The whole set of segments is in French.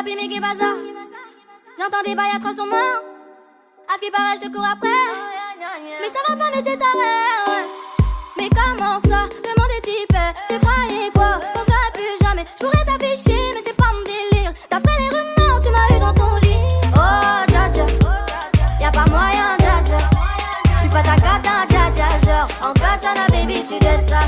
papi, mais qu'est bazar. J'entends des bails à 300 morts. À ce qui paraît, je te cours après. Mais ça va pas, mais t'es taré, ouais. Mais comment ça, le monde est typé. Tu croyais quoi, on serait plus jamais. Je pourrais t'afficher, mais c'est pas mon délire. D'après les rumeurs, tu m'as eu dans ton lit. Oh, dja dja, y'a pas moyen, dja dja. J'suis pas ta cata, dja dja. Genre, en katana, baby, tu dettes ça.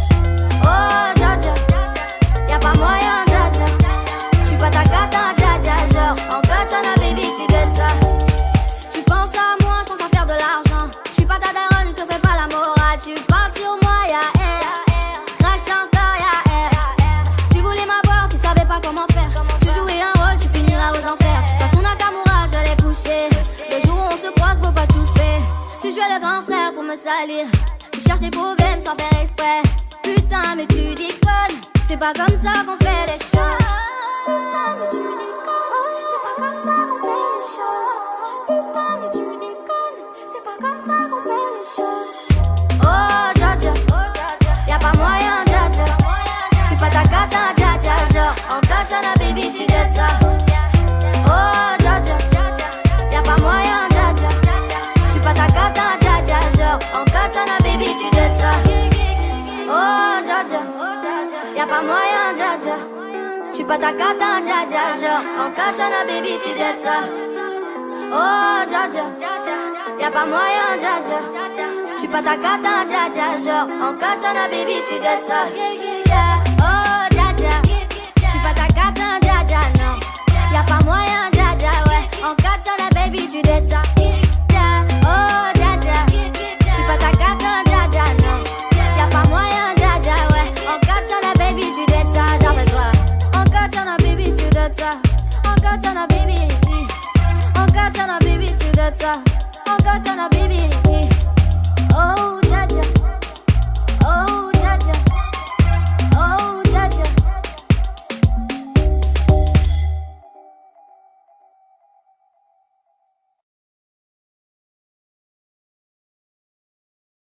Oh, dja dja, y'a pas moyen, dja dja. J'suis pas ta cata, dja dja. Genre, en katana, baby, tu dettes ça. Tu penses à moi, j'pense à faire de l'argent. J'suis pas ta daronne, j'te fais pas la morale. Tu parles sur moi, y'a air. Crash encore, y'a air. Tu voulais m'avoir, tu savais pas comment faire. Tu jouais un rôle, tu finiras aux enfers. Dans son Nakamura, je l'ai couché. Le jour où on se croise, faut pas tout faire. Tu jouais le grand frère pour me salir. Tu cherches des problèmes sans faire exprès. Putain, mais tu déconnes. C'est pas comme ça qu'on fait les choses. Putain, mais tu déconnes. C'est pas comme ça qu'on fait les choses. Putain, mais tu déconnes. C'est pas comme ça qu'on fait les choses. Oh, dja dja, y'a pas moyen, dja dja. J'suis pas ta cata, dja dja. Genre, en katana, baby, tu dettes ça. Oh, dja dja, y'a pas moyen, dja dja. J'suis pas ta cata, dja dja. Genre, en katana, baby, tu dettes ça. Oh, dja dja, y'a pas moyen, dja dja. J'suis pas ta cata, dja dja. Genre, en katana, baby, tu dettes ça. Oh, dja dja, y'a pas moyen, dja dja. J'suis pas ta cata, dja dja. Genre, en katana, baby, tu dettes ça. Oh, dja dja, j'suis pas ta cata, dja dja, non. Y'a pas moyen, dja dja, ouais. En katana, baby, tu dettes ça. Oh, dja dja, j'suis pas ta cata, dja dja, non. Y'a pas moyen, dja dja, ouais. En katana, baby, tu dettes ça. Rappelle-toi. En katana, baby, tu dettes ça. En katana, baby. En katana, baby, tu dettes ça. En katana, baby.